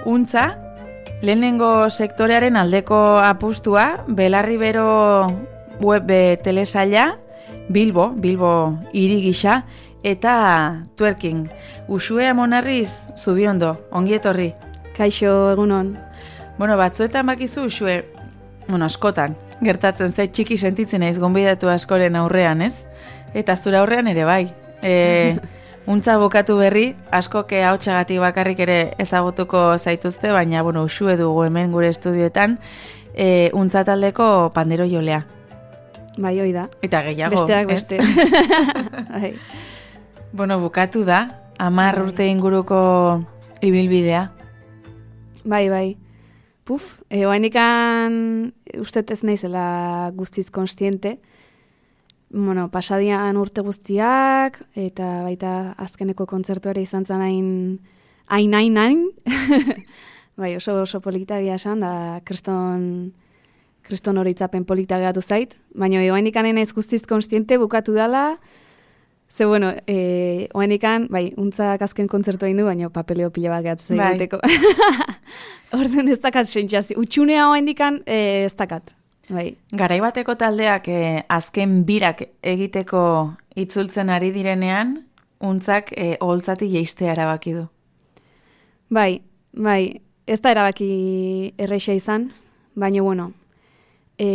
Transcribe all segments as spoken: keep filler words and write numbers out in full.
Untza, lehenengo sektorearen aldeko apustua, Belarri Bero web telesaila, Bilbo, Bilbo hiri gisa, eta twerking. Uxue Amonarriz, Zubiondo, ongi etorri. Kaixo, egunon. Bueno, batzuetan bakizu, Uxue, bueno, askotan, gertatzen zait txiki sentitzen naiz gonbidatu askoren aurrean, ez? Eta zura aurrean ere bai. E, untza bokatu berri, askoke ahotsagatik bakarrik ere ezagutuko zaituzte, baina, bueno, Uxue dugu hemen gure estudioetan, e, untza taldeko pandero jolea. Bai, hoi da. Eta gehiago, Besteak ez? beste. Bai. Bueno, bukatu da, hamar urte inguruko ibilbidea. Bai, bai. Puf, e, oainikan uste ez naizela guztiz konstiente. Bueno, pasadian urte guztiak, eta baita azkeneko kontzertuare izan zen hain, hain, hain, hain. Bai, oso, oso polita gira esan, da kriston, kriston horitzapen polita gehatu zait. Baina oainikan ez guztiz konstiente bukatu dela. Ze, bueno, e, oainikan, bai, untzak azken kontzertu egin du, baina papeleo pila bat gehatzen bai. egiteko. Orden ez dakat sentxazi. Utxunea oainikan e, ez dakat. Bai. Garaibateko taldeak eh, azken birak egiteko itzultzen ari direnean, untzak eh, oholtzatik jeistea erabaki du. Bai, bai, ez da erabaki erreixa izan, baina, bueno, e,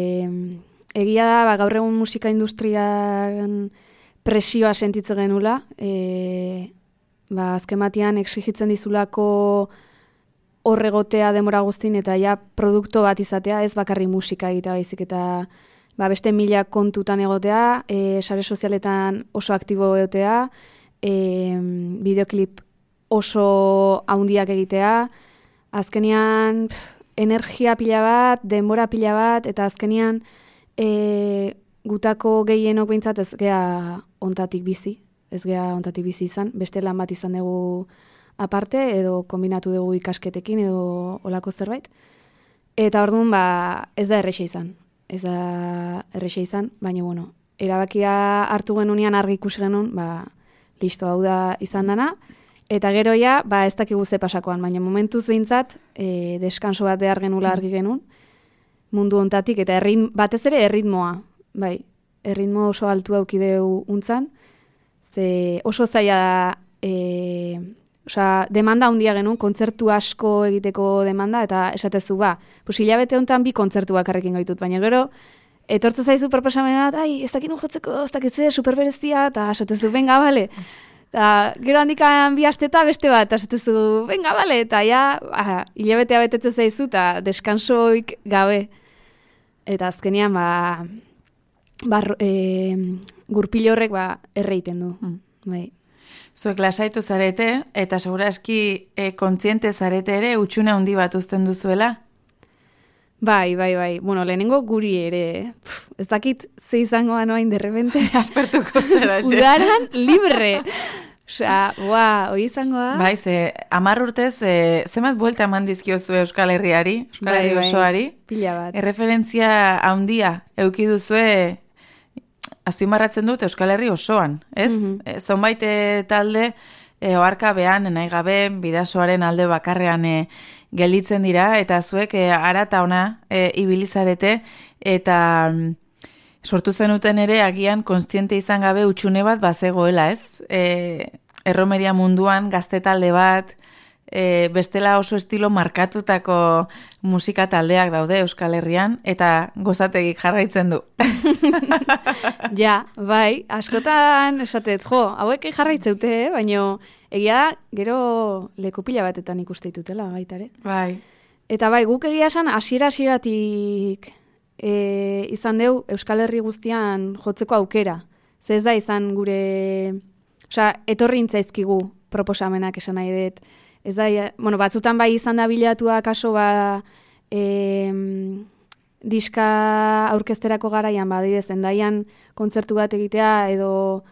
egia da, ba, gaur egun musika industrian presioa sentitzen genula, e, ba, azken batean exigitzen dizulako horregotea demora guztin eta ja produkto bat izatea, ez bakarri musika egitea baizik eta ba, beste mila kontutan egotea, e, sare sozialetan oso aktibo egotea, e, bideoklip oso haundiak egitea, azkenean pff, energia pila bat, denbora pila bat, eta azkenean e, gutako gehienok behintzat ez gea ontatik bizi, ez gea ontatik bizi izan, beste lan bat izan dugu aparte, edo kombinatu dugu ikasketekin, edo olako zerbait. Eta orduan, ba, ez da erreixa izan. Ez da erreixa izan, baina, bueno, erabakia hartu genunean argi ikusi genuen, ba, listo, hau da izan dana. Eta gero ja, ba, ez dakigu ze pasakoan, baina momentuz behintzat, e, deskanso bat behar genula argi genuen, mundu hontatik, eta errit, batez ere erritmoa, bai, erritmo oso altu aukideu untzan, ze oso zaila da, e, Osa, demanda handia genuen, kontzertu asko egiteko demanda, eta esatezu, ba, pues hilabete honetan bi kontzertu bakarrekin gaitut, baina gero, etortze zaizu proposamen bat, ai, ez dakit jotzeko, ez dakit ze, superberezia, eta esatezu, venga, bale. Eta gero handikan bi asteta beste bat, eta esatezu, venga, bale, eta ja, ah, hilabetea betetze zaizu, eta deskansoik gabe. Eta azkenean, ba, ba e, gurpilo horrek, ba, erreiten du, mm. bai. Zuek lasaitu zarete, eta segurazki e, kontziente zarete ere, utxune handi bat uzten duzuela? Bai, bai, bai. Bueno, lehenengo guri ere, pff, ez dakit ze izangoa noain derrepente. Aspertuko zarate. Udaran libre. Osea, ua, hoi izangoa. Bai, ze, hamar urtez, e, zemat buelta eman dizkiozu Euskal Herriari, Euskal Herri bai, osoari. Pila bat. Erreferentzia handia, euki duzue, azpimarratzen dut Euskal Herri osoan, ez? Mm-hmm. E, zonbait talde e, oharka behan, nahi gabe, bidasoaren alde bakarrean e, gelditzen dira, eta zuek e, ara eta ona e, ibilizarete, eta mm, sortu zenuten ere agian kontziente izan gabe utxune bat bazegoela, ez? E, erromeria munduan gazte talde bat, e, bestela oso estilo markatutako musika taldeak daude Euskal Herrian, eta gozategik jarraitzen du. Ja, bai, askotan esatet, jo, hauek jarraitzeute, eh? Baina egia da, gero leku pila batetan ikuste ditutela, baita ere. Bai. Eta bai, guk egia esan, hasiera-hasieratik e, izan deu Euskal Herri guztian jotzeko aukera. Ze ez da izan gure, osea, etorri intzaizkigu proposamenak esan nahi dut. Ez da, bueno, batzutan bai izan da bilatua kaso ba e, diska aurkezterako garaian, ba, adibidez, endaian kontzertu bat egitea, edo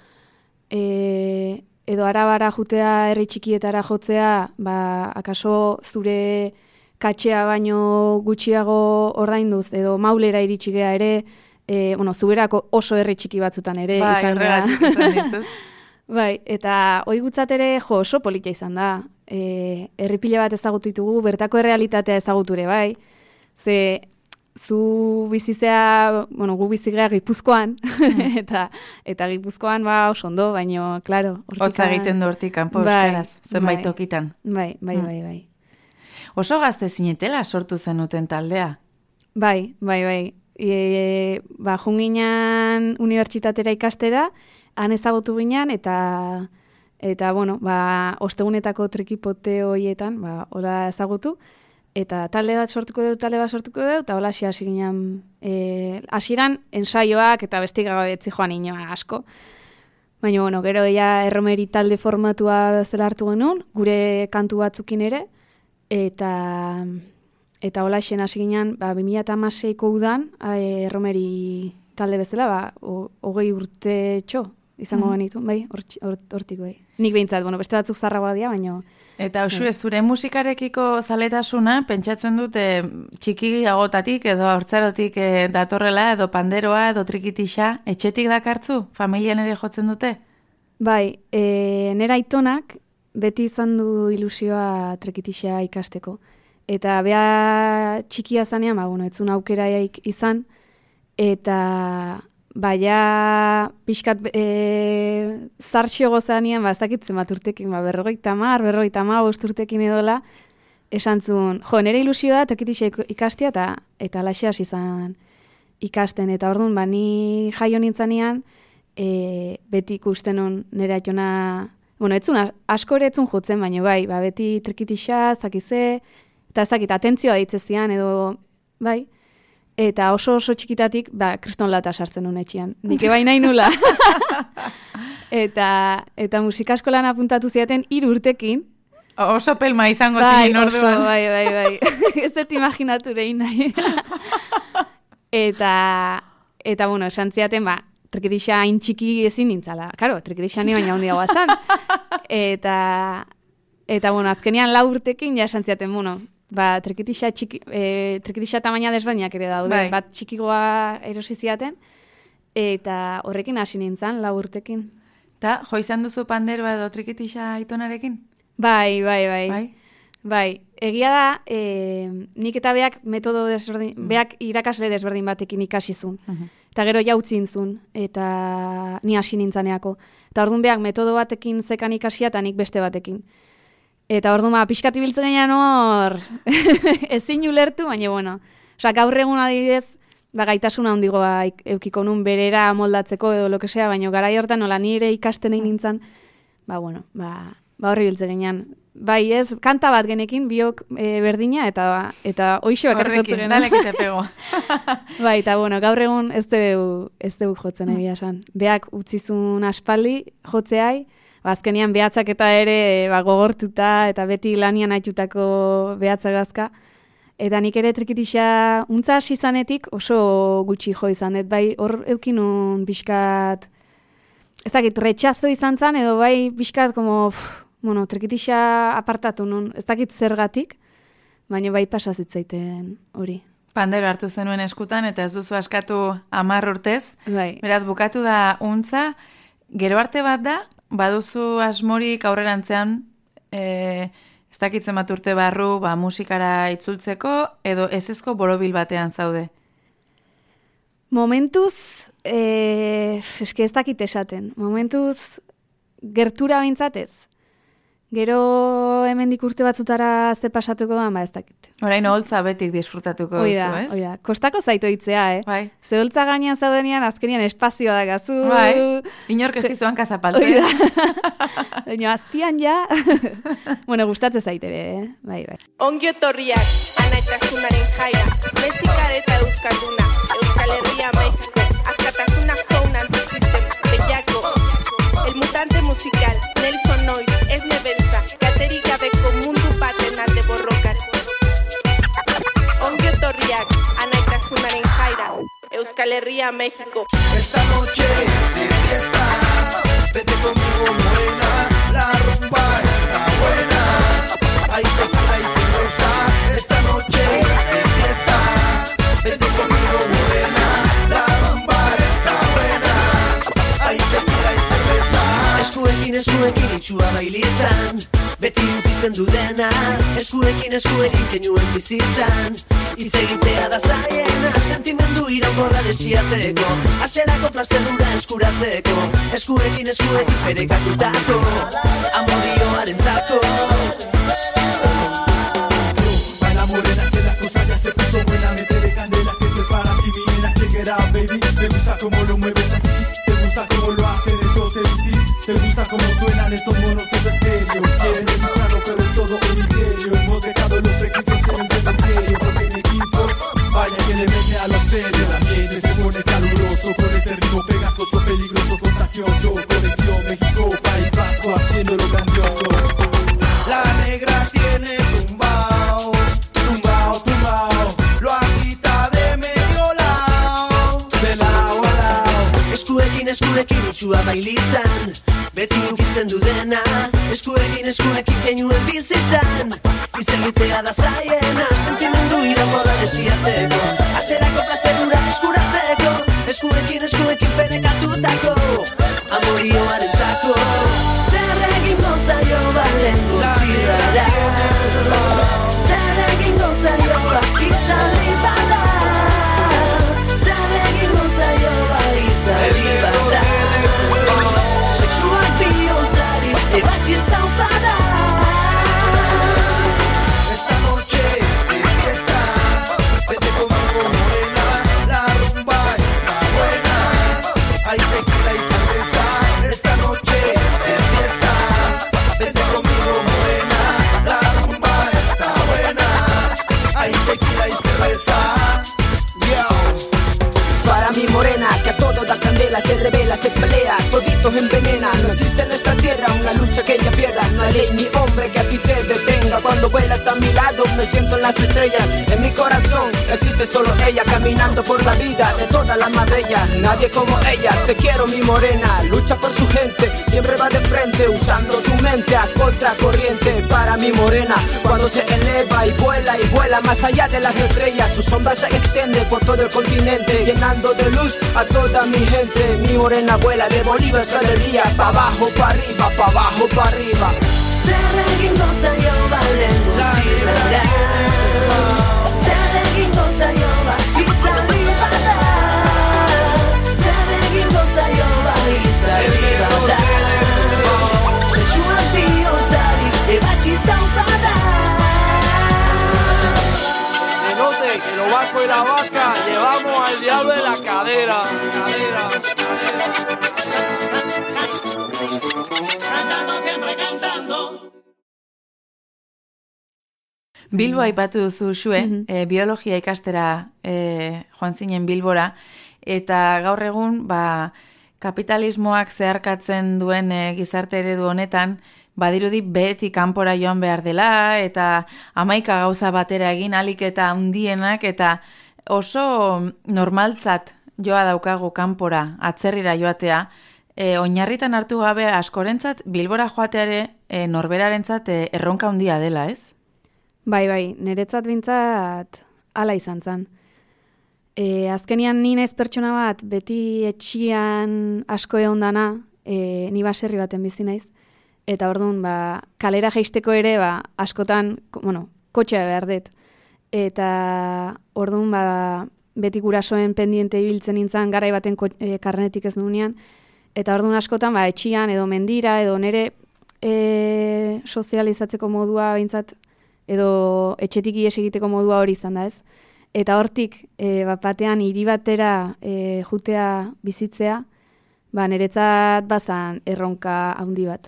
e, edo arabara jutea herri txikietara jotzea, ba, akaso zure katxea baino gutxiago ordainduz, edo maulera iritsi gea ere, e, bueno, zuberako oso herri txiki batzutan ere. Bai, horregatik izan dizut. Bai, eta hoi gutzat ere jo oso polita izan da. e, herripile bat ezagutu ditugu, bertako errealitatea ezaguture, bai. Ze, zu bizizea, bueno, gu bizigea Gipuzkoan, mm. eta eta Gipuzkoan ba oso ondo, baino, claro. Hotza egiten du hortik kanpo euskaraz, zenbait tokitan. Bai, bai, bai, bai. Oso gazte zinetela sortu zenuten taldea? Bai, bai, bai. E, ba, junginan unibertsitatera ikastera, han ezagutu ginen, eta, eta bueno, ba, ostegunetako trikipote horietan, ba, hola ezagutu, eta talde bat sortuko dut, talde bat sortuko dut, eta hola hasi hasi ginen, e, hasieran ensaioak, eta bestik gabetzi joan inoa asko. Baina, bueno, gero ja erromeri talde formatua bezala hartu genuen, gure kantu batzukin ere, eta... Eta hola esen hasi ginen, ba, bi mila hamaseiko udan, e, erromeri talde bezala, ba, hogei urte txo izango mm. genitu, bai, hortik bai. Nik behintzat, bueno, beste batzuk zarragoa dira, baina... Eta usue, zure musikarekiko zaletasuna, pentsatzen dute txiki agotatik edo hortzarotik e, datorrela, edo panderoa, edo trikitixa, etxetik dakartzu? Familian ere jotzen dute? Bai, e, nera aitonak beti izan du ilusioa trikitixa ikasteko. Eta bea txikia zanean, ba, bueno, etzun aukeraik izan, eta baina pixkat e, zartxio gozanean, ba, ezakitzen bat urtekin, ba, berrogeita mar, berrogeita ma, bost urtekin edola, esan zuen, jo, nire ilusioa trikitixa ikastia, eta, eta alaxe hasi izan ikasten, eta orduan, ba, ni jaio nintzanean, e, beti ikusten hon nire atxona, bueno, etzun, asko ere etzun jotzen, baina bai, ba, beti trikitixa, zakize, eta ezakit, atentzioa ditzezian, edo, bai, eta oso oso txikitatik, ba, kriston lata sartzen nuen etxian. Nik ebai nahi nula. eta, eta musikaskolan apuntatu ziaten hiru urtekin. Oso pelma izango bai, ziren orduan. Oso, bai, bai, bai. Ez dut imaginatu rein nahi. eta, eta, bueno, esan ziaten, ba, trikitixa hain txiki ezin nintzala. Karo, trikitixa ni baina hundi gaua zan. eta, eta, bueno, azkenean lau urtekin, ja esan ziaten, bueno, ba, trikitixa txiki, e, trikitixa tamaina desberdinak ere daude, bai. Bat txikigoa erosi ziaten, eta horrekin hasi nintzen, lau urtekin. Ta, jo izan duzu panderoa edo trikitixa aitonarekin? Bai, bai, bai. Bai? Bai, egia da, e, nik eta beak metodo desberdin, mm. beak irakasle desberdin batekin ikasizun. Uh-huh. Eta gero jautzin zun, eta ni hasi nintzaneako. Eta orduan beak metodo batekin zekan ikasia, eta nik beste batekin. Eta orduan, ba, pixkat ibiltzen gainean hor, ezin ulertu, baina, bueno, oza, gaur egun adibidez, ba, gaitasuna handigoa eukiko nun berera moldatzeko edo lo que sea, baina garai hortan nola nire ikasten egin nintzen, ba, bueno, ba, ba horri biltzen gainean. Bai, ez, kanta bat genekin, biok e, berdina, eta eta hoxe bakarrikotzu gena. Horrekin, dalek pego. Bai, eta, bueno, gaur egun ez dugu, ez dugu jotzen egia esan. Beak utzizun aspaldi jotzeai, azkenian behatzak eta ere ba, gogortuta eta beti lanian haitutako behatzak gazka. Eta nik ere trikitixa untza hasi zanetik oso gutxi jo izan. Et bai hor eukinun pixkat, ez dakit, retxazo izan zan, edo bai pixkat, como, pff, bueno, trikitixa apartatu nun, ez dakit zergatik, baina bai pasazitzaiten hori. Pandero hartu zenuen eskutan eta ez duzu askatu hamar urtez. Bai. Beraz, bukatu da untza, gero arte bat da, baduzu asmorik aurrerantzean, e, ez dakitzen bat urte barru, ba, musikara itzultzeko, edo ezezko borobil batean zaude? Momentuz, e, eske ez dakit esaten, momentuz gertura bintzatez. Gero hemendik urte batzutara ze pasatuko da, ba ez dakit. Orain holtza betik disfrutatuko duzu, ez? Oida, kostako zaitu hitzea, eh? Bai. Ze holtza gainean zaudenean, azkenian espazioa da gazu. Bai, inork ez dizuan kasapaltzea. Baina azpian ja. Bueno, gustatzen zaitere, eh? Bai, bai. Ongi etorriak, anaitasunaren jaira, Mexika eta Euskalduna, Euskal Herria, México, askatasuna jounan dizuten, behiako, el mutante musical, Nelson Noy, Esne Belza, gaterik gabeko mundu baten alde borrokan. Ongi etorriak, anaitasunaren jaira, Euskal Herria, México. Esta noche de fiesta, vete conmigo morena, la rumba está buena, hay tequila y cerveza. Esta noche de fiesta, vete conmigo morena, la rumba está buena, hay tequila y cerveza. Eskuekin, eskuekin itxua baila. bailitzan, beti ukitzen du dena, eskuekin eskuekin kenuen bizitzan. Hitz egitea da zaiena, sentimendu iraunkorra desiatzeko, hasierako plazerura eskuratzeko, eskuekin eskuekin ferekatutako, amodioaren zako. Baila morena que la cosa ya se puso buena, métele candela que esto es para ti mi nena, check it out baby, te gusta como lo mueves así, te gusta como lo hacen estos M C, te gusta como suenan estos monos en tu estéreo, quieren descifrarlo pero es todo un misterio, hemos dejado los prejuicios en el cementerio, porque en equipo vaya que le mete a lo serio, el ambiente se pone caluroso, con ese ritmo pegajoso, peligroso, contagioso, conexión México, País Vasco, haciéndolo grandioso. La negra tiene tumbao, Tumbao, tumbao, lo agita de medio lado. de lao a lao. Eskuekin eskuekin itxua bailitzan, beti ukitzen du dena, eskuekin eskuekin kenuen bizitzan. Hitz egitea da zaiena, sentimendu iraunkorra desiatzeko, hasierako plazerura eskuratzeko, eskuekin eskuekin ferekatutako, amorioaren zako. Zer egingo zaio balengo zirrara, zer egingo zaio itzali bada, zer egingo zaio itzali bada, sexual bihontzari ebatxiz taupada. Esta noche de fiesta, vete conmigo morena, la rumba está buena. Hay tequila y cerveza, esta noche de fiesta, vete conmigo morena, la rumba está buena. Hay tequila y cerveza. Para mi morena, que a todo da candela, se revela, se pelea, toditos envenena. No existe en esta tierra una lucha que ella pierda. No hay ley ni hombre que a ti te detenga. Cuando vuelas a mi lado me siento en las estrellas. En mi corazón existe solo ella, caminando por la vida de todas las más bellas. Nadie como ella, te quiero mi morena. Lucha por su gente, siempre va de frente, usando su mente a contracorriente. Para mi morena, cuando se eleva y vuela y vuela más allá de las estrellas, su sombra se extiende por todo el continente, llenando de luz a toda mi gente. Mi morena vuela de Bolívar a Estrella, pa' abajo, pa' arriba, pa' abajo, pa' arriba. Zer egingo zaio balengo zirrara, zer egingo zaio itzali bada, zer egingo zaio itzali bada, sexual bihontzari ebatxiz taupada. Que note que lo vasco y la vaca llevamos al diablo en la cadera. Cadera, cadera. Cantando, siempre cantando. Bilbo aipatu duzu xue, Mhm. e, biologia ikastera e, joan zinen Bilbora, eta gaur egun ba, kapitalismoak zeharkatzen duen e, gizarte eredu honetan, badirudi beti kanpora joan behar dela, eta hamaika gauza batera egin alik eta handienak, eta oso normaltzat joa daukagu kanpora, atzerrira joatea, e, oinarritan hartu gabe askorentzat Bilbora joateare e, norberarentzat e, erronka handia dela, ez? Bai, bai, niretzat bintzat hala izan zen. E, azkenian ni naiz pertsona bat, beti etxian asko egon dana, e, ni baserri baten bizi naiz, eta orduan, ba, kalera jaisteko ere, ba, askotan, ko- bueno, kotxea behar dut. Eta orduan, ba, beti gurasoen pendiente ibiltzen nintzen, garai baten ko- e, karnetik ez nuenean, eta orduan askotan, ba, etxian, edo mendira, edo nere e, sozializatzeko modua behintzat, edo etxetik ihes egiteko modua hori izan da, ez? Eta hortik, e, bat batean hiri batera e, jutea bizitzea, ba, niretzat bazan erronka handi bat.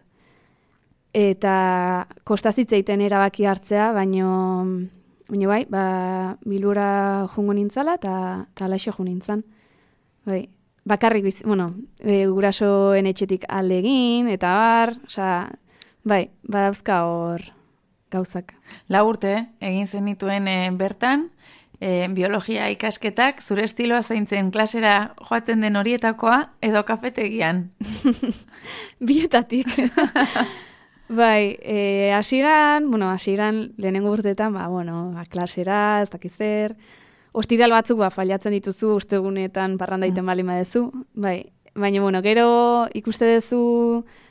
Eta kostazitzeiten erabaki hartzea, baino, baino bai, ba, Bilbora jungo nintzala eta alaxe jo nintzen. Bai, bakarrik biz, bueno, e, gurasoen etxetik alde egin, eta bar, osea, bai, badauzka hor gauzak. Lau urte egin zenituen e, bertan, e, biologia ikasketak, zure estiloa zaintzen klasera joaten den horietakoa edo kafetegian. Bietatik. Bai, e, hasieran, bueno, hasieran lehenengo urteetan, ba, bueno, ba, klasera, ez dakiz zer, ostiral batzuk ba, failatzen dituzu, ustegunetan parranda egiten bali badezu, bai, baina, bueno, gero ikuste duzu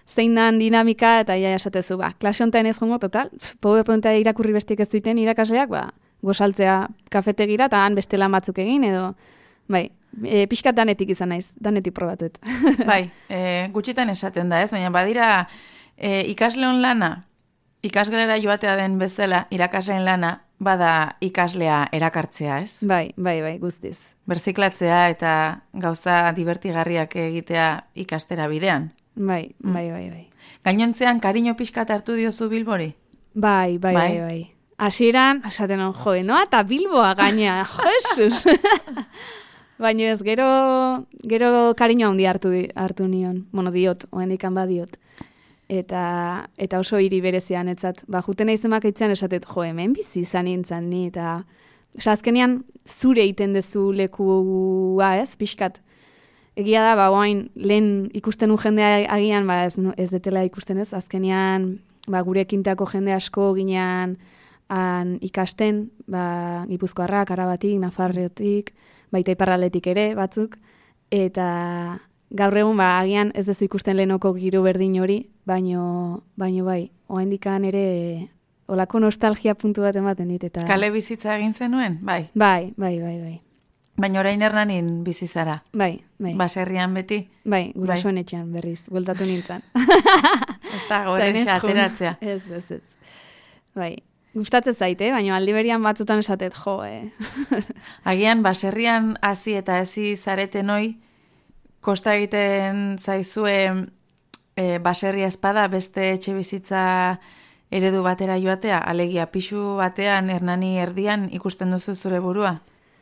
zein dan dinamika, eta ja esatezu, ba, klase honetan ez jongo, total, PowerPointa irakurri bestik ez duiten irakasleak, ba, gozaltzea kafetegira, eta han beste lan batzuk egin, edo, bai, e, pixkat danetik izan naiz, danetik probatut. Bai, e, gutxitan esaten da, ez? Baina badira e, ikasleon lana, ikasgelera joatea den bezala, irakasleen lana, bada ikaslea erakartzea, ez? Bai, bai, bai, guztiz. Berziklatzea eta gauza divertigarriak egitea ikastera bidean. Bai, bai, bai, bai. Gainontzean, kariño pixkat hartu diozu Bilbori? Bai, bai, bai, bai. Hasieran, esaten hon, joe, noa eta Bilboa gaina, Jesus! Baina ez, gero, gero kariño handi hartu, hartu nion, bueno, diot, oendikan badiot. Eta, eta oso hiri berezian, etzat, ba, juten naizen bakaitzen esatet, jo, hemen bizi izan nintzen ni, eta, oza, azkenean, zure egiten dezu lekua, ez, pixkat. Egia da, ba, oain, lehen ikusten un jendea agian, ba, ez, ez detela ikusten ez, azkenean, ba, gure kintako jende asko ginean han ikasten, ba, Gipuzkoarrak, Arabatik, Nafarrotik, baita iparraldetik ere, batzuk, eta gaur egun, ba, agian ez dezu ikusten lehenoko giro berdin hori, baino, baino bai, oaindikan ere olako nostalgia puntu bat ematen dit. Eta... Kale bizitza egin zenuen, bai? Bai, bai, bai, bai. Baina orain Hernanin bizi zara? Bai, bai. Baserrian beti? Bai, gurasoen etxean berriz, bueltatu nintzen. Ez da, gore ateratzea. Ez, ez, ez. Bai, gustatzen zaite, baina aldi berian batzutan esatet, jo, eh. Agian, baserrian hasi eta hezi zareten hoi, kosta egiten zaizue e, baserria espada beste etxe bizitza eredu batera joatea, alegia pixu batean Hernani erdian ikusten duzu zure burua?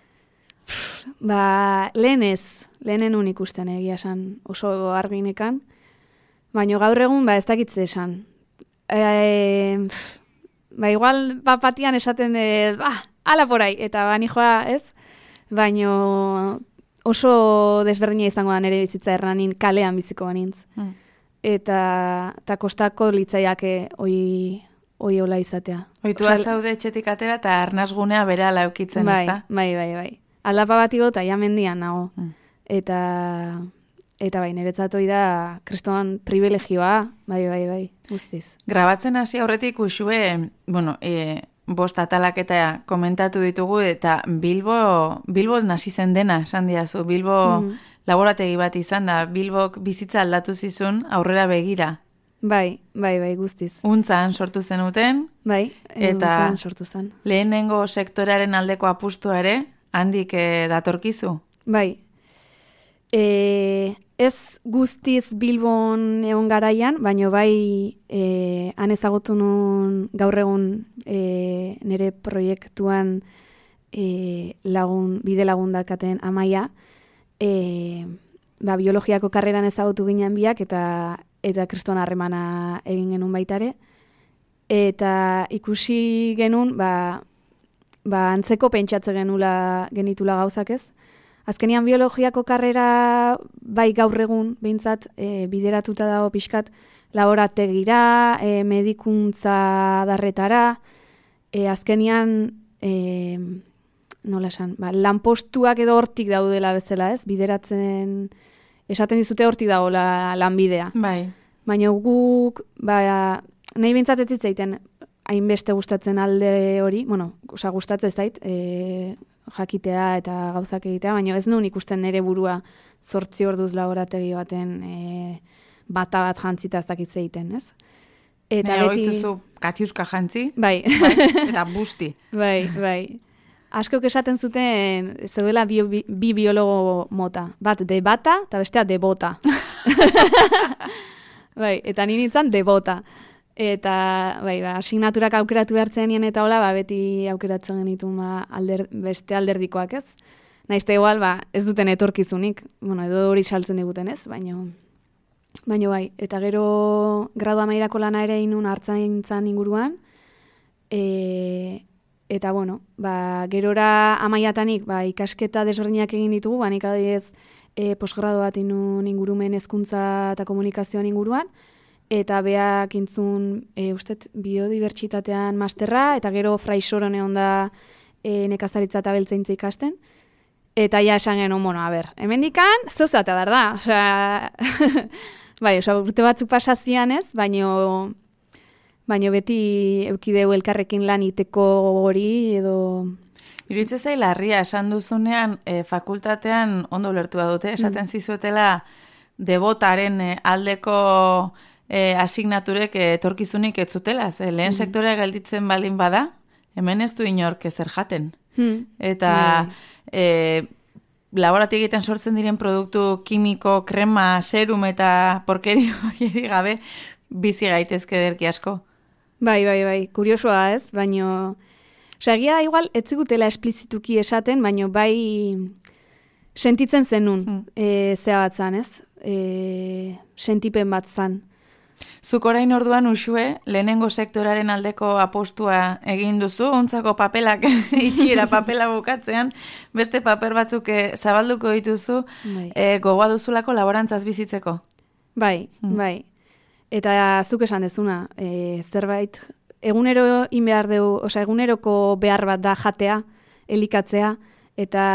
Ba, lehen ez, lehenen un ikusten egia esan oso arginekan, baina gaur egun ba ez dakitze esan. E, ba, igual bapatian esaten de, ba, ala porai, eta bani joa ez, baina oso desberdina izango da nere bizitza Hernanin kalean biziko banintz. Mm. Eta, eta kostako litzaiake oi, oi hola izatea. Oitua zaude etxetik atera eta arnazgunea bere ala eukitzen, bai, ezta? Bai, bai, bai. Aldapa bat igo eta ja mendian nago. Mm. Eta, eta bai, niretzat hoi da kristoan privilegioa, bai, bai, bai, guztiz. Grabatzen hasi aurretik usue, bueno, e, bost atalak eta komentatu ditugu, eta Bilbo, Bilbo nasi zen dena, esan diazu, Bilbo mm. laborategi bat izan da, Bilbok bizitza aldatu zizun aurrera begira. Bai, bai, bai, guztiz. Untzan sortu zenuten. Bai, eta untzan sortu zen. Lehenengo sektorearen aldeko apustua ere, handik eh, datorkizu? Bai. E, ez guztiz Bilbon egon garaian, baino bai e, han ezagutu nun gaur egun e, nire proiektuan e, lagun, bide lagun dakaten Amaia, e, ba, biologiako karreran ezagutu ginen biak, eta eta kriston harremana egin genuen baitare. Eta ikusi genuen, ba, ba antzeko pentsatze genula genitula gauzak ez. Azkenian biologiako karrera bai gaur egun behintzat e, bideratuta dago pixkat laborategira, e, medikuntza darretara, e, azkenian e, nola esan, ba, lanpostuak edo hortik daudela bezala ez, bideratzen esaten dizute hortik dagoela lanbidea. Bai. Baina guk, ba, nahi behintzat ez zitzaiten hainbeste gustatzen alde hori, bueno, oza, gustatzen ez dait, e, jakitea eta gauzak egitea, baina ez nuen ikusten nire burua zortzi orduz laborategi baten e, bata bat jantzita ez dakitze egiten, ez? Eta Nea, beti... oituzu katiuska jantzi, bai. bai, eta busti. Bai, bai. Askok esaten zuten, zeudela bi, bi, bi biologo mota. Bat de bata, eta bestea de bota. Bai, eta ni nintzen de bota. Eta, bai, ba, asignaturak aukeratu behartzen nien eta hola, ba, beti aukeratzen genitu ba, alder, beste alderdikoak ez. Naizte igual, ba, ez duten etorkizunik, bueno, edo hori saltzen diguten ez, baino, baino bai. Eta gero gradu amairako lana ere inun hartzaintzan inguruan, e, eta bueno, ba, gerora amaiatanik ba, ikasketa desberdinak egin ditugu, ba, nik adibidez e, posgrado bat inun ingurumen hezkuntza eta komunikazioan inguruan, eta beak intzun, e, ustet, biodibertsitatean masterra, eta gero fraisoron egon da e, nekazaritza eta beltzaintza ikasten. Eta ja esan genuen, bueno, a ber, hemendikan, zozata, berda? Osea, Bai, oza, urte batzuk pasazian ez, baino, baino beti eukideu elkarrekin lan iteko hori edo... Iruditzen zai larria esan duzunean e, fakultatean ondo ulertu badute, esaten mm. zizuetela debotaren e, aldeko e, asignaturek e, etorkizunik ez zutela, ze lehen mm. sektorea gelditzen baldin bada, hemen ez du inork ezer jaten. Mm. Eta e, laboratik egiten sortzen diren produktu kimiko, krema, serum eta porkerio gabe bizi gaitezke derki asko. Bai, bai, bai, kuriosoa ez, baino... Osagia, igual, ez zigutela esplizituki esaten, baino bai sentitzen zenun, mm. e, zea bat zan, ez? E, sentipen bat zan. Zuk orain orduan usue, lehenengo sektoraren aldeko apostua egin duzu, ontzako papelak itxiera papela bukatzean, beste paper batzuk zabalduko dituzu, bai. e, gogoa duzulako laborantzaz bizitzeko. Bai, mm. bai. Eta zuk esan dezuna, e, zerbait... Egunero in behar dugu, oza, eguneroko behar bat da jatea, elikatzea, eta,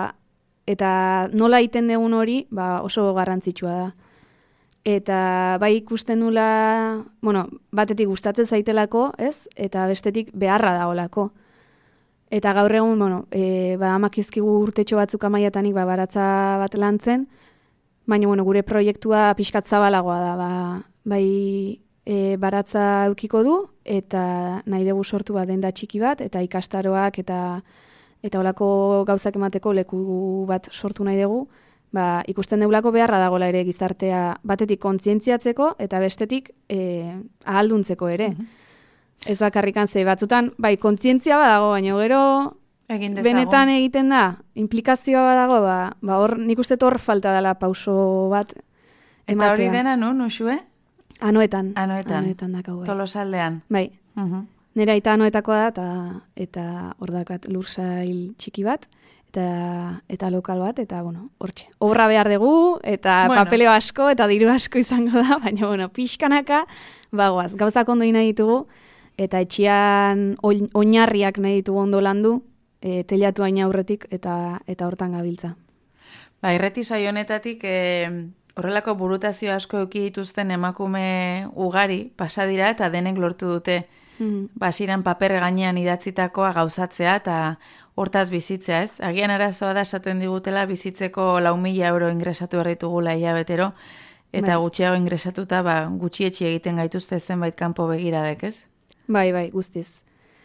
eta nola egiten dugun hori, ba, oso garrantzitsua da. Eta bai ikusten nula, bueno, batetik gustatzen zaitelako, ez? Eta bestetik beharra dagoelako. Eta gaur egun, bueno, e, ba, amakizkigu urtetxo batzuk amaiatanik ba, baratza bat lantzen, baina bueno, gure proiektua pixkat zabalagoa da, ba, bai... E, baratza eukiko du, eta nahi dugu sortu bat denda txiki bat, eta ikastaroak eta eta olako gauzak emateko leku bat sortu nahi dugu, ba, ikusten dugulako beharra dagoela ere gizartea batetik kontzientziatzeko, eta bestetik e, ahalduntzeko ere. Mm-hmm. Ez bakarrikan ze batzutan, bai, kontzientzia badago, baina gero benetan egiten da, implikazioa badago, ba, ba hor, nik uste hor falta dela pauso bat ematea. Eta hori dena, no, nusue? Anoetan. Anoetan. Anoetan dakau. Tolosaldean. Bai. Uh-huh. Nera eta anoetakoa da, eta, eta hor dakat lursail txiki bat, eta, eta lokal bat, eta, bueno, hortxe. Obra behar dugu, eta bueno. Papeleo asko, eta diru asko izango da, baina, bueno, pixkanaka, bagoaz, gauzak ondo nahi ditugu, eta etxian oinarriak nahi ditugu ondo landu, e, teliatu aina aurretik, eta, eta hortan gabiltza. Ba, irreti saionetatik... E... Horrelako burutazio asko eduki dituzten emakume ugari pasadira eta denek lortu dute mm. basiran paper gainean idatzitakoa gauzatzea eta hortaz bizitzea, ez? Agian arazoa da esaten digutela bizitzeko lau mila euro ingresatu berritugula hilabetero eta bai. Gutxiago ingresatuta ba, gutxietxi egiten gaituzte zenbait kanpo begiradek, ez? Bai, bai, guztiz.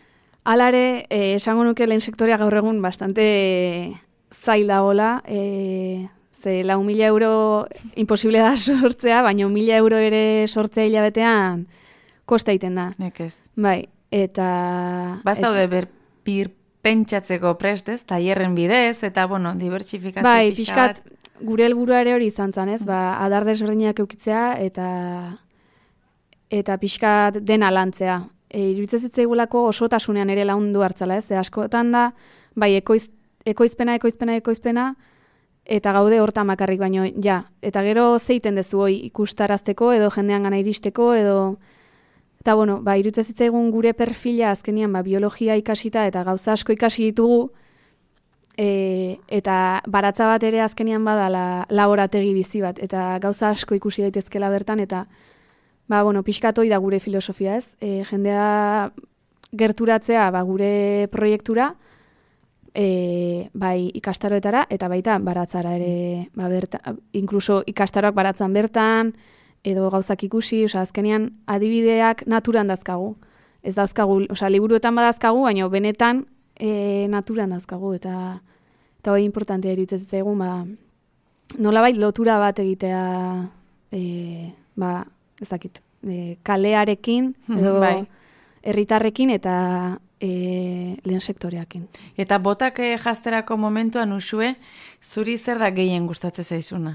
Alare, eh, esango nuke lehen sektoria gaur egun bastante zail dagoela, eh, ze lau mila euro imposible da sortzea, baina mila euro ere sortzea hilabetean kosta egiten da. Nekez. Bai, eta... Baztaude ber pentsatzeko prest, ez? Tailerren bidez, eta, bueno, dibertsifikazio bai, pixka bat. Bai, pixkat, gure helburua ere hori izan zan, ez? Mm. Ba, adar desberdinak eukitzea, eta eta pixkat dena lantzea. E, iruditzen zitzaigulako osotasunean ere laundu hartzala, ez? E, askotan da, bai, ekoiz, ekoizpena, ekoizpena, ekoizpena, eta gaude horta makarrik baino, ja. Eta gero zeiten dezu hoi ikustarazteko, edo jendean gana iristeko, edo... Eta, bueno, ba, iruditzen zitzaigun gure perfila azkenian, ba, biologia ikasita eta gauza asko ikasi ditugu, e, eta baratza bat ere azkenian bada la, laborategi bizi bat, eta gauza asko ikusi daitezkela bertan, eta, ba, bueno, pixkatoi da gure filosofia, ez? E, jendea gerturatzea, ba, gure proiektura, E, bai ikastaroetara eta baita baratzara ere, ba, berta, inkluso ikastaroak baratzan bertan, edo gauzak ikusi, osea, azkenean adibideak naturan dazkagu. Ez dazkagu, osea, liburuetan badazkagu, baina benetan e, naturan dazkagu, eta eta hori importantea iruditzen zitzaigun, ba, nolabait lotura bat egitea, e, ba, ez dakit, e, kalearekin, edo bai. Herritarrekin, eta E, lehen sektoreakin. Eta botak e, jazterako momentuan usue, zuri zer da gehien gustatzen zaizuna?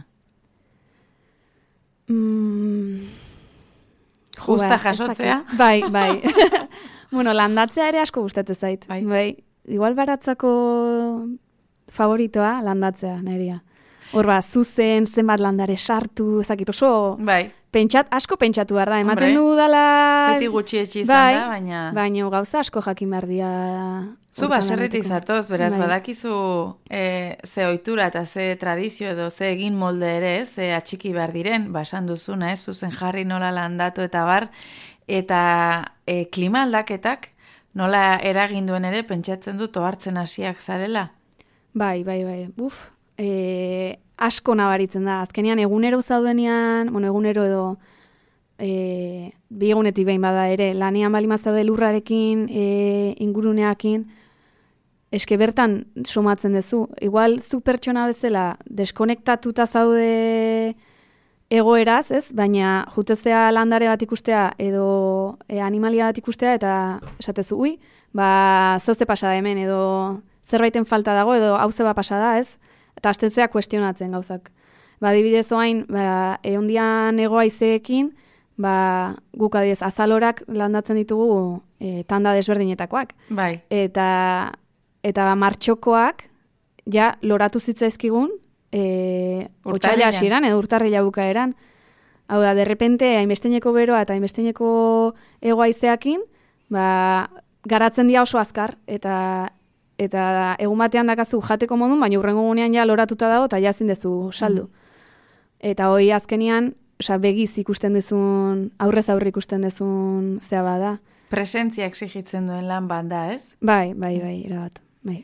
Mm, Justa jasotzea? Bai, bai. Bueno, landatzea ere asko gustatzen zait. Bai. Bai. Igual baratzako favoritoa landatzea, neria. Hor ba, zuzen, zenbat landare sartu, ezakit oso... Bai. Pentsat, asko pentsatu behar da, ematen Hombre, du dala... Beti gutxietxi izan bai, da, baina... Baina gauza asko jakin behar dia... Zu baserritik zatoz, beraz, Bai. badakizu e, ze ohitura eta ze tradizio edo ze egin molde ere, ze atxiki behar diren, basan duzuna, ez, zuzen jarri nola landatu eta bar, eta e, klima aldaketak nola eragin duen ere, pentsatzen dut ohartzen hasiak zarela. Bai, bai, bai, buf, e, asko nabaritzen da, azkenean egunero zaudenean, bueno, egunero edo e, bi egunetik behin bada ere, lanean bali mazaude lurrarekin, e, inguruneakin, eske bertan somatzen duzu. Igual zu pertsona bezala deskonektatuta zaude egoeraz, ez? Baina jutezea landare bat ikustea edo e, animalia bat ikustea eta esatezu, ui, ba, zauze pasada hemen edo zerbaiten falta dago edo hauze ba pasada, ez? Eta astetzea kuestionatzen gauzak. Ba, adibidez oain, ba, eondian egoaizeekin, ba, guk adibidez azalorak landatzen ditugu e, tanda desberdinetakoak. Bai. Eta eta martxokoak ja loratu zitzaizkigun e, otsaila hasieran edo urtarrila bukaeran. Hau da, derrepente hainbesteneko beroa eta hainbesteneko egoaizeakin, ba, garatzen dira oso azkar eta eta egun batean dakazu jateko modun, baina hurrengo gunean ja loratuta dago eta ja ezin dezu saldu. Eta hoi azkenian, osea, begiz ikusten duzun, aurrez aurre ikusten duzun zea bada. Presentzia exigitzen duen lan bat da, ez? Bai, bai, bai, erabat. Bai.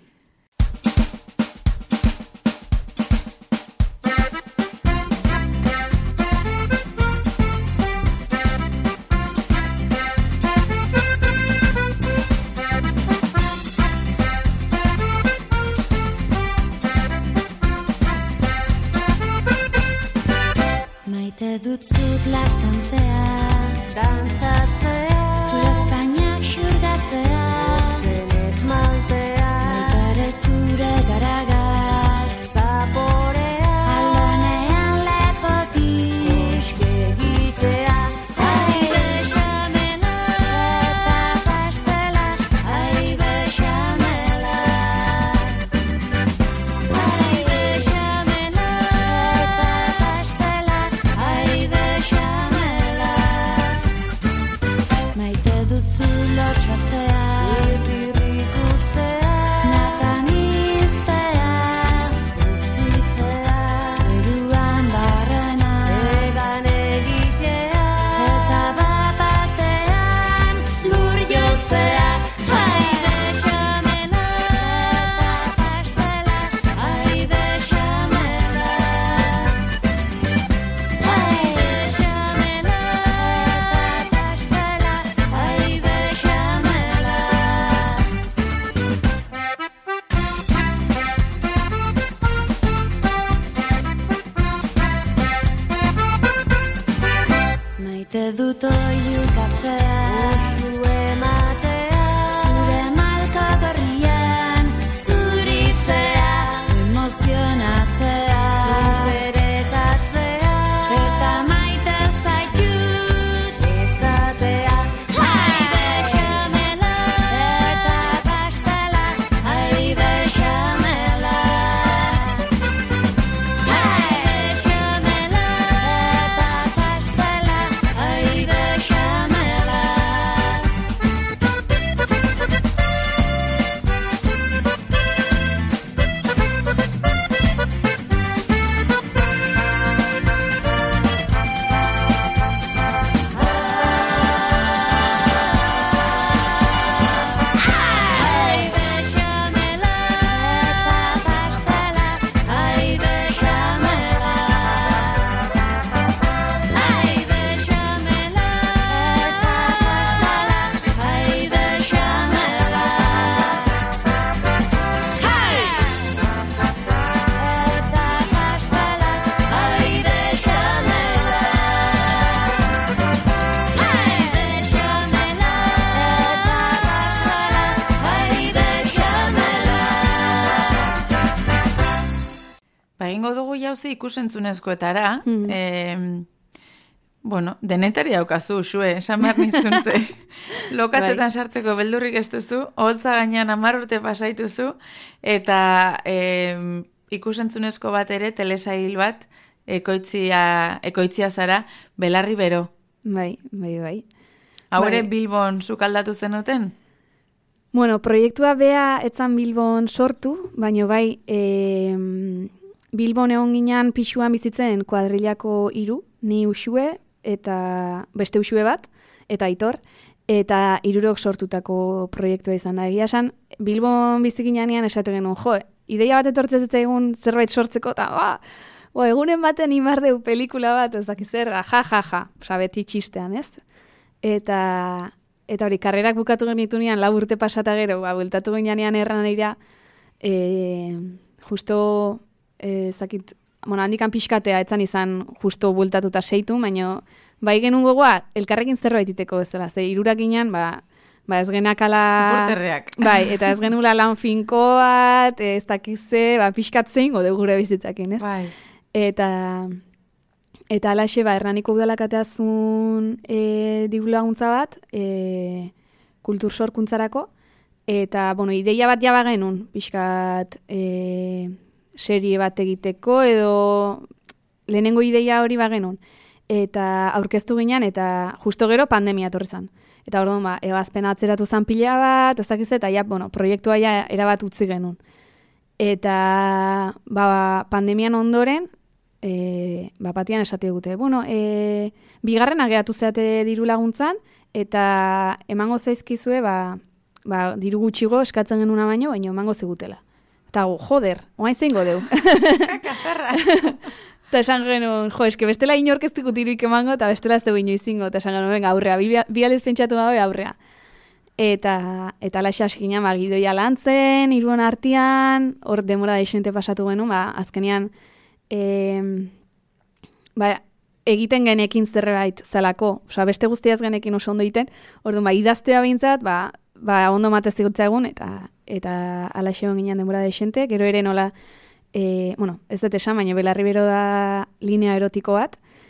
Maite dut zut laztantzea, dantzatzea, zure espainak xurgatzea, zen esmaltea, baita ere zure garagat, zaporea, aldanean lepotik, oske egitea, ari bexamela, eta pastela, ari bexamela, ari bexamela, eta pastela, ari bexamela. Maite duzu lotxatzea, irririk ustea, nataniztea, bustitzea, zeruan barrena, egan egitea, eta bapatean lur jotzea. Ai bexamela, eta pastela, ai bexamela. Ai bexamela, eta pastela, ai bexamela. Maite dut oihukatzea, usu ematea, zure malko gorrian, zuritzea, emozionatzea, zuberetatzea, eta maite zaitut esatea. Ai bexamela, eta pastela, ai bexamela. Ai bexamela, eta pastela, ai bexamela. Ai bexamela, eta pastela, ai bexamela. Ai bexamela, eta pastela, ai bexamela. Ai! Eta pastela, ai bexamela. Ai bexamela, eta pastela, ai bexamela. Ba, egingo dugu jauzi ikusentzunezkoetara. Mhm. Em, bueno, denetari daukazu, xue, esan behar nizuntze. Lokatzetan sartzeko beldurrik ez duzu, holtza gainean hamar urte pasaituzu, eta em, ikusentzunezko bat ere, telesail bat, ekoitzia, ekoitzia zara, Belarri Bero. Bai, bai, bai. Hau ere Bai. Bilbon sukaldatu zenuten? Bueno, proiektua bea etzan Bilbon sortu, baino bai, e, Bilbon egon ginean pixuan bizitzen kuadrilako hiru, ni Uxue eta beste Uxue bat, eta Aitor, eta hirurok sortutako proiektua izan da. Egia esan, Bilbon bizi ginean esate genuen, jo, ideia bat etortzen zitzaigun zerbait sortzeko, eta ba, ba, egunen baten imardeu pelikula bat, ez dakiz zer, ja, ja, ja, oza, beti txistean, ez? Eta, eta hori, karrerak bukatu genitunean, lau urte pasata gero, ba, bueltatu ginean erran eira, e, justo, e, zakit, bueno, handikan pixkatea, etzan izan justo bueltatuta seitu, baino, bai genuen gogoa, elkarrekin zerbait iteko bezala, ze irurak ginean, ba, ba ez genakala... Porterreak. Bai, eta ez genula lan finko bat, ez dakize, ba, pixkatzein gode gure bizitzakin, ez? Bai. Eta, eta alaxe, ba, Hernaniko udalak ateazun e, diru laguntza bat, e, kultur sorkuntzarako, eta, bueno, ideia bat jaba genuen, pixkat e, serie bat egiteko, edo lehenengo ideia hori ba genuen. Eta aurkeztu ginen, eta justo gero pandemia etorri zen. Eta orduan, ba, ebazpena atzeratu zen pila bat, ez dakiz, eta ja, bueno, proiektua ja erabat utzi genuen. Eta ba, pandemian ondoren, e, ba, batian esate gute, bueno, e, bigarren ageatu zeate diru laguntzan, eta emango zaizkizue, ba, ba, diru gutxigo eskatzen genuna baino, baino emango zigutela. Eta go, joder, oain zeingo deu. Kazarra. Eta esan genuen, jo, eske bestela inorkeztik utiruik emango, eta bestela ez dugu inoizingo, eta esan genuen, venga, aurrea, bi, bi alez pentsatu gabe aurrea. Eta, eta alaxe hasi ginen, ba, gidoia lantzen, hiruan artean, hor demora deixente pasatu genuen, ba, azkenean, e, ba, egiten genekin zerbait zelako, osea, beste guztiaz genekin oso ondo egiten, orduan, ba, idaztea behintzat, ba, ba, ondo matez zigutza egun, eta, eta alaxe hon ginen demora deixente, gero ere nola, E, bueno, ez dut esan, baina Belarri Bero da linea erotiko bat,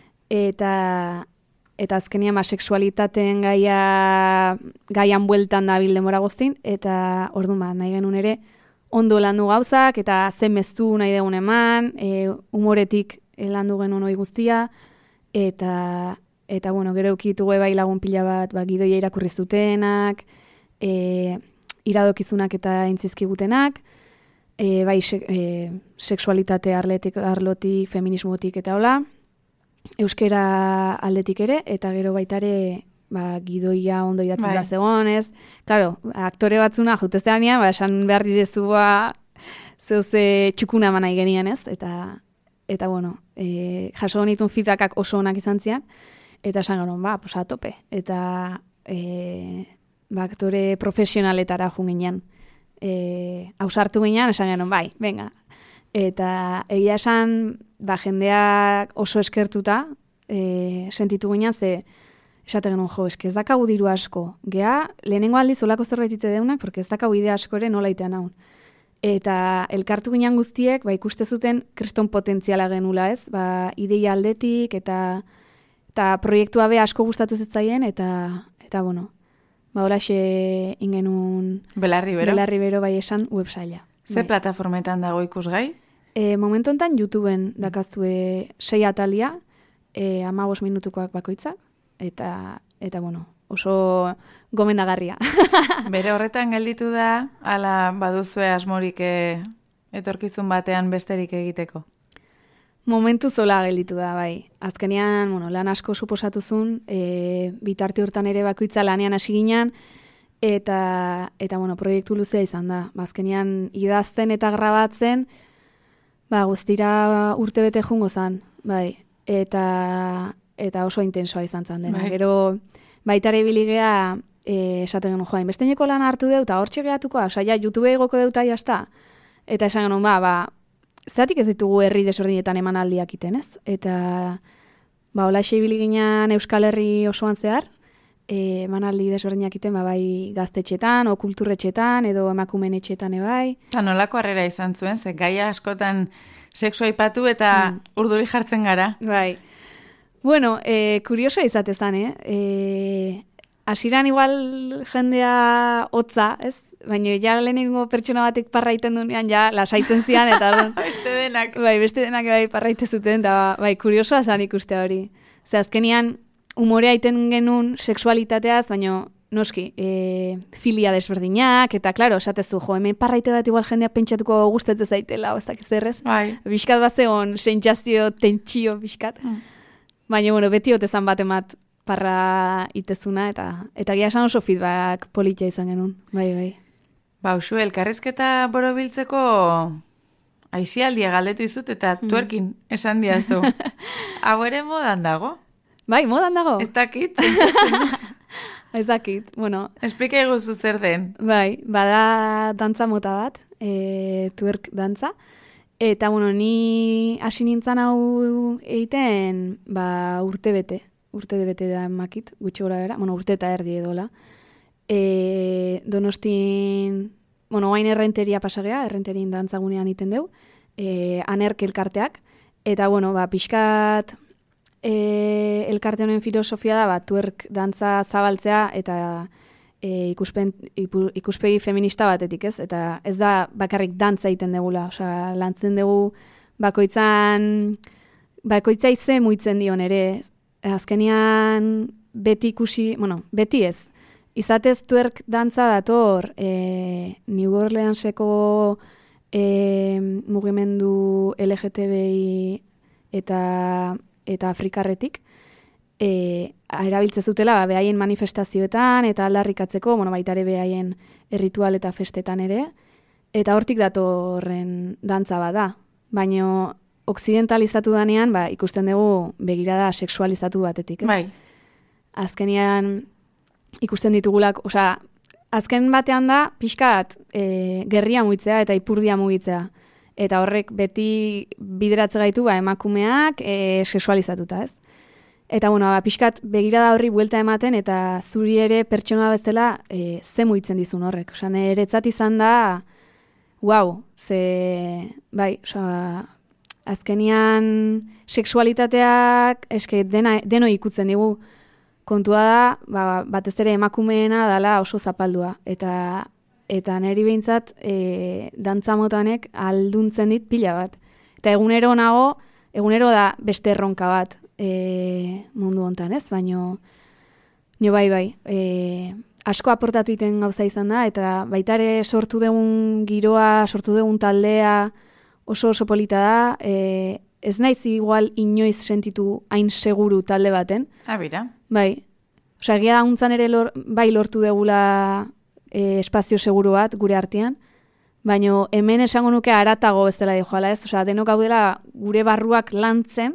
eta eta azkenean ba, sexualitateen gaia gaian bueltan da bildemora guztin, eta orduan ba, nahi genuen ere ondo landu gauzak, eta zen meztu nahi dugun eman, e, humoretik landu genuen hori guztia, eta, eta bueno, gero eukitu bai lagun pila bat, ba, gidoia irakurri zutenak, e, iradokizunak eta intzizkigutenak, E, bai, se, e, sexualitate arletik, arlotik, feminismotik eta hola, euskera aldetik ere, eta gero baitare ba, gidoia ondo idatzen da zegoen, ez? Claro, aktore batzuna jutestean, ba, esan behar dizezu, ba, zeuze txukuna manai genian, ez? Eta, eta bueno, e, jaso honitun feedbackak oso onak izan zian, eta esan gero, ba, posa tope. Eta e, ba, aktore profesionaletara junginan. E, ausartu ginean, esan genuen, bai, venga. Eta egia esan, ba, jendeak oso eskertuta, e, sentitu ginean, ze esate genuen, jo, eske ez dakagu diru asko. Gea, lehenengo aldiz olako zerbait ite deunak, porque ez dakagu idea asko ere nola itean haun. Eta elkartu ginean guztiek, ba, ikuste zuten kriston potentziala genula, ez? Ba, ideia aldetik, eta, eta proiektua be asko gustatu zitzaien, eta, eta bueno, ba, holaxe ingenun... Belarri Bero? Belarri Bero bai esan websaila. Ze bai. plataformetan dago ikusgai? E, momentu honetan YouTubeen dakaztue sei atalia, e, amabos minutukoak bakoitzak, eta, eta bueno, oso gomendagarria. Bere horretan gelditu da, ala baduzue asmorik e, etorkizun batean besterik egiteko? Momentu zola gelditu da, bai. Azkenean, bueno, lan asko suposatuzun, e, bitarte hortan ere bakoitza lanean hasi ginean, eta, eta bueno, proiektu luzea izan da. Azkenean, idazten eta grabatzen, ba, guztira urte bete jungo zan, bai. Eta, eta oso intensoa izan zan dena. Bai. Gero, baitare biligea, e, esaten genuen, joain, besteneko lan hartu deu, eta hor txegeatuko, osa, ja, YouTube egoko deuta jazta. Eta esan genuen, ba, ba, zeratik ez ditugu herri desberdinetan emanaldiak iten, ez? Eta, ba, hola ibili ginean Euskal Herri osoan zehar, e, emanaldi desberdinak iten, ba, bai gaztetxetan, o kulturretxetan, edo emakumen etxetan ebai. Eta nolako harrera izan zuen, ze gaia askotan sexua aipatu eta mm. urduri jartzen gara. Bai. Bueno, e, kurioso izatezan, eh? E, Hasieran igual jendea hotza, ez? Baina ja lehenengo pertsona batek parra egiten duenean, ja lasaitzen zian, eta orduan. Beste denak. Bai, beste denak bai parra egiten zuten, eta bai, kuriosoa zan ikustea hori. Ze azkenian, umorea egiten genuen sexualitateaz, baina noski, e, filia desberdinak, eta klaro, esatezu, jo, hemen parraite bat igual jendea pentsatuko gustatzen zaitela, o ez dakiz derrez. Bai. Bizkat bat zegoen, sentsazio, tentsio, bizkat. Mm. Baina, bueno, beti otezan bat emat parra itezuna, eta eta gira esan oso feedback politia izan genuen. Bai, bai. Ba, usu, elkarrezketa borobiltzeko aizialdia galdetu izut, eta tuerkin esan diazu. Hau ere modan dago? Bai, modan dago. Ez dakit? Ez dakit, bueno. Esplika eguzu zer den. Bai, bada dantza mota bat, e, twerk dantza. Eta, bueno, ni hasi nintzen hau egiten, ba, urte bete. Urte bete da makit, gutxi gora bera. Bueno, urte eta erdi edola. E, donostin, bueno, hain errenteria pasagea, errenterien dantzagunean iten deu. E, anerk elkarteak. Eta, bueno, ba, pixkat... E, elkarte honen filosofia da, ba, twerk dantza zabaltzea eta e, ikuspen, ipu, ikuspegi feminista batetik, ez? Eta ez da bakarrik dantza egiten degula, osea, lantzen dugu bakoitzan, bakoitza ize muitzen dion ere, azkenian beti ikusi, bueno, beti ez, izatez twerk dantza dator e, New Orleanseko e, mugimendu L G T B I eta eta afrikarretik, e, erabiltzen zutela ba, behaien manifestazioetan eta aldarrikatzeko, bueno, baita ere behaien erritual eta festetan ere, eta hortik datorren dantza bada. Baina okzidentalizatu danean, ba, ikusten dugu begirada sexualizatu batetik, ez? Bai. Azkenian ikusten ditugulak, osea, azken batean da, pixkat e, gerria mugitzea eta ipurdia mugitzea. Eta horrek beti bideratze gaitu ba, emakumeak e, sexualizatuta, ez? Eta, bueno, ba, pixkat begirada horri buelta ematen, eta zuri ere pertsona bezala e, ze mugitzen dizun horrek. Osa, niretzat izan da, wow, ze, bai, osa, azkenian sexualitateak, eske, dena, deno ikutzen digu, kontua da, ba, batez ere emakumeena dala oso zapaldua, eta eta neri behintzat e, dantza motanek alduntzen dit pila bat. Eta egunero nago, egunero da beste erronka bat e, mundu hontan, ez? Baino, nio bai bai, e, asko aportatu iten gauza izan da, eta baita ere sortu dugun giroa, sortu dugun taldea, oso oso polita da, e, ez naiz igual inoiz sentitu hain seguru talde baten. Ah, bira. Bai, osea, egia da untzan ere lor, bai lortu degula E, espazio seguru bat gure artean, baina hemen esango nuke aratago ez dela dijoala, ez? Osea, denok gaudela gure barruak lantzen,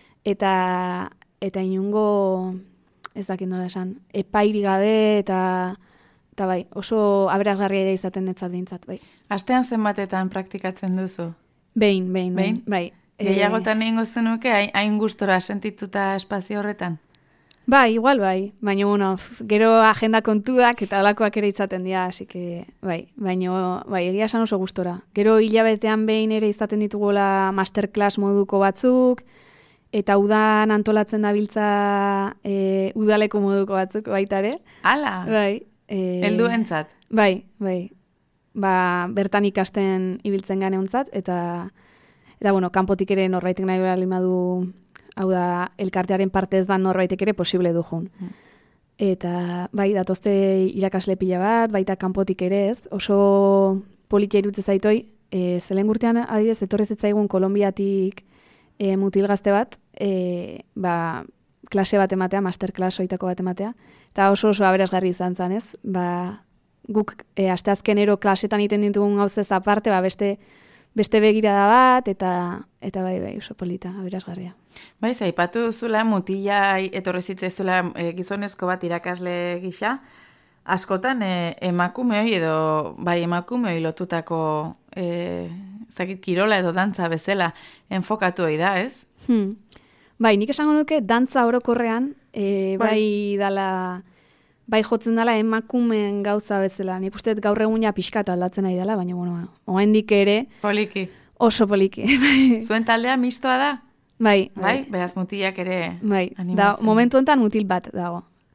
eta eta inungo, ez dakit nola esan, epairi gabe, eta eta bai, oso aberasgarria da izaten netzat behintzat, bai. Astean zenbatetan praktikatzen duzu? Behin, behin, behin, Behin? bai. Gehiagotan egingo zenuke, hain, hain gustora sentituta espazio horretan? Bai, igual bai, baina bueno, gero agenda kontuak eta alakoak ere izaten dira, así que bai, baina bai, egia esan oso gustora. Gero hilabetean behin ere izaten ditugola masterclass moduko batzuk, eta udan antolatzen dabiltza e, udaleko moduko batzuk baita ere. Hala? Bai. E, Helduentzat? Bai, bai. Ba, bertan ikasten ibiltzen ganeontzat, eta eta bueno, kanpotik ere norbaitek nahi behar limadu, hau da, elkartearen parte ez da norbaitek ere posible du jun. Mm. Eta, bai, datozte irakasle pila bat, baita kanpotik ere ez, oso politia irutze zaitoi, e, zelen gurtean adibidez, etorrez etzaigun Kolonbiatik e, mutil gazte bat, e, ba, klase bat ematea, masterclass oitako bat ematea, eta oso oso aberasgarri izan zan, ez? Ba, guk e, asteazkenero klasetan iten ditugun gauzez aparte, ba, beste beste begirada bat, eta eta bai, bai, oso polita, aberasgarria. Bai, zaipatu duzula, mutila etorri zitzaizula e, gizonezko bat irakasle gisa, askotan e, emakumeoi edo, bai, emakumeoi lotutako e, zakit, kirola edo dantza bezala enfokatu hori da, ez? Hmm. Bai, nik esango nuke dantza orokorrean, e, bai, bai dala... Bai jotzen dela emakumeen gauza bezala. Nik uste gaur egun ja pixkat aldatzen nahi dela, baina, bueno, oendik ere... Poliki. Oso poliki. Zuen taldea mistoa da? Bai. Bai, beraz mutilak ere bai. animatzen. Da, momentu enten mutil bat dago.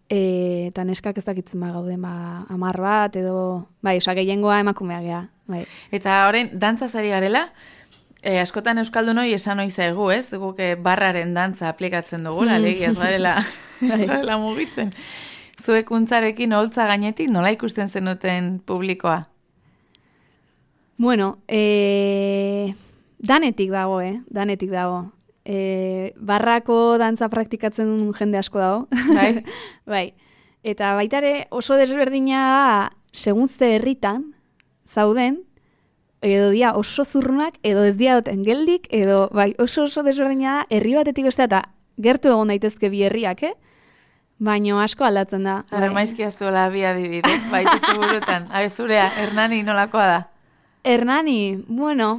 E, eta neskak ez dakitzen ba gaude ba hamar bat edo bai, osea gehiengoa emakumea gea, bai. Eta orain dantzaz ari garela, e, askotan euskaldunoi esan ohi zaigu, ez? Guk eh, barraren dantza aplikatzen dugu, alegia ez garela, ez garela mugitzen. Zuek untzarekin oholtza gainetik nola ikusten zenuten publikoa? Bueno, e, danetik dago, eh? Danetik dago. E, barrako dantza praktikatzen duen jende asko dago. Bai. Bai. Eta baita ere oso desberdina da, segun ze herritan zauden, edo dia oso zurrunak, edo ez dia duten geldik, edo bai, oso oso desberdina da, herri batetik bestea, eta gertu egon daitezke bi herriak, eh? Baino asko aldatzen da. Ara maizkia zuela bi adibide, baitu segurutan. Habe zurea, Hernani nolakoa da? Hernani, bueno,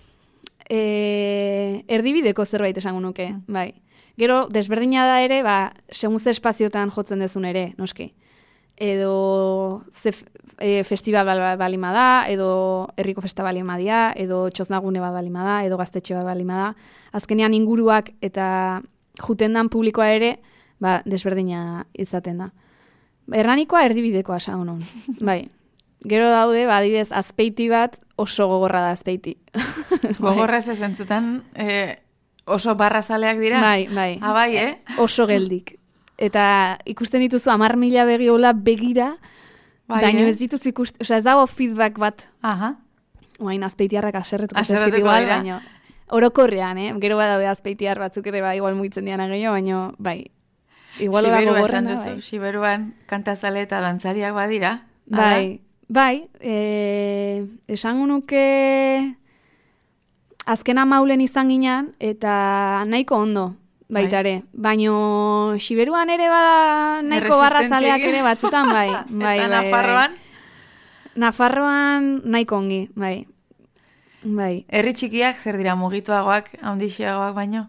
e, erdibideko zerbait esango nuke, bai. Gero, desberdina da ere, ba, segun ze espaziotan jotzen dezun ere, noski. Edo ze e, festival balima da, edo herriko festa balima dia, edo txoznagune bat balima da, edo gaztetxe bat balima da. Azkenean inguruak eta jutendan publikoa ere, ba, desberdina izaten da. Hernanikoa erdibidekoa esango nun, bai. Gero daude, ba, adibidez, Azpeiti bat oso gogorra da Azpeiti. Gogorra ez zentzutan eh, oso barrazaleak dira? Bai, bai. Ah, bai, eh? Oso geldik. Eta ikusten dituzu hamar mila begiola begira, bai, baina eh? ez dituzu ikusten, osea ez dago feedback bat. Aha. Oain Azpeitiarrak aserretuko Haserretuko zaizkit igual, dira. baina orokorrean, eh? Gero badaude Azpeitiar batzuk ere bai, igual mugitzen diana gehiago, baina bai. Igual hori Xiberua esan gogorrena, duzu, bai. Xiberuan kantazale eta dantzariak badira. Bai, bai, e, esango nuke azkena maulen izan ginean, eta nahiko ondo, baita ere. Baino Xiberuan ere bada nahiko barrazaleak ere batzutan, bai. bai Eta bai, Nafarroan? Bai. Nafarroan nahiko ongi, bai. Bai. Herri txikiak zer dira mugituagoak, handixiagoak baino?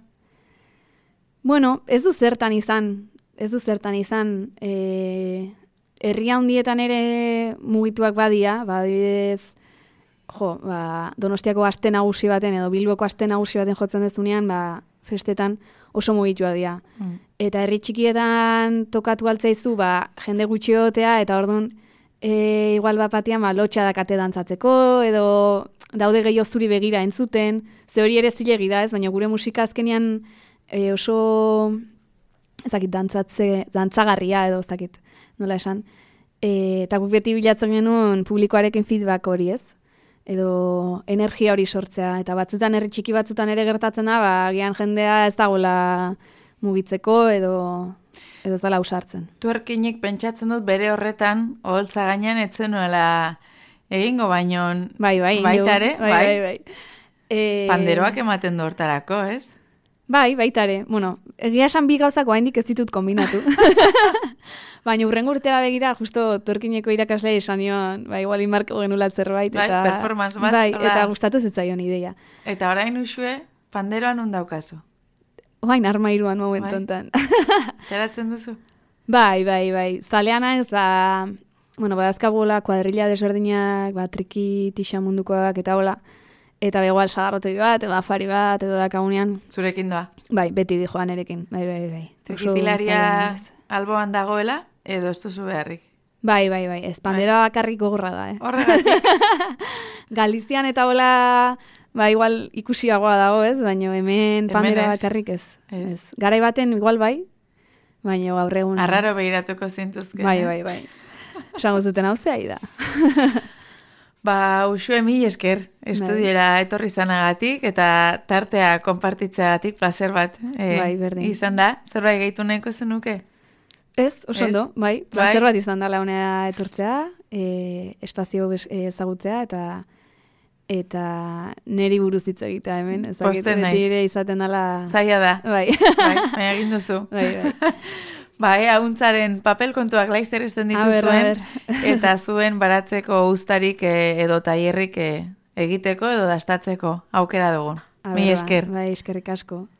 Bueno, ez du zertan izan, ez du zertan izan, e, herri handietan ere mugituak badia, ba, adibidez, jo, ba, Donostiako aste nagusi baten edo Bilboko aste nagusi baten jotzen dezunean, ba, festetan oso mugituak dira. Mm. Eta herri txikietan tokatu altzaizu, ba, jende gutxi egotea, eta orduan, e, igual bat batean, ba, lotxa dakate dantzatzeko, edo daude gehiago zuri begira entzuten, ze hori ere zilegi da, ez, baina gure musika azkenean e, oso, ezakit, dantzatze, dantzagarria edo, ezakit, nola esan. E, eta guk beti bilatzen genuen publikoarekin feedback hori, ez? Edo energia hori sortzea. Eta batzutan, herri txiki batzutan ere gertatzen da, ba, gian jendea ez dagoela mugitzeko edo edo ez dela usartzen. Tuerkinik pentsatzen dut bere horretan, oholtza gainean etzen nuela egingo baino bai, bai, baita ere, bai, bai, bai. E, Panderoak ematen du hortarako, ez? Bai, baita ere. Bueno, egia esan bi gauzako haindik ez ditut kombinatu. Baina urrengo urtera begira, justo Tuerkineko irakaslea esan nion, ba, igual inmarko genula zerbait. Bai, eta, performance bat. Bai, hola. eta gustatu zitzaion ideia. Eta orain usue, panderoan undaukazu. Oain armairuan momentu enten. Teratzen duzu? Bai, bai, bai. Zalean ez, ba, bueno, badazkagola kuadrilla desberdinak, ba, triki, tixa mundukoak, eta hola. Eta begoal sagarrotegi bat, edo afari bat, edo dakagunean. Zurekin doa? Bai, beti di joan erekin. Bai, bai, bai. Trikitilaria alboan dagoela, edo ez duzu beharrik? Bai, bai, bai. Ez pandera bakarrik gogorra da, eh? Horregatik. Galizian eta hola, ba, igual ikusiagoa dago, ez? Baina hemen pandera bakarrik ez. Ez. ez. Garai baten igual bai, baina gaur egun... Arraro behiratuko zintuzken, bai, bai, bai. Esango zuten hau zehai da. Ba, usue mil esker, estudiera etorri zanagatik, eta tartea konpartitzeagatik placer bat eh, bai, berdin. izan da. Zerbait gehitu nahiko zenuke? Ez, oso ondo, Ez? bai. Placer Bai. bat izan da launea etortzea, e, espazio bez- ezagutzea, eta eta neri buruz hitz egitea hemen. Ez dakit, Pozten naiz. beti ere izaten dela... Zaila da. Bai. Bai, baina egin duzu. Bai, bai. Ba, ea, untzaren papel kontuak laizter ezten A ber, a dituzuen, ber. eta zuen baratzeko uztarik eh, edo tailerrik eh, egiteko edo dastatzeko aukera dugu. A Mi ber, ba, esker. Bai, eskerrik asko.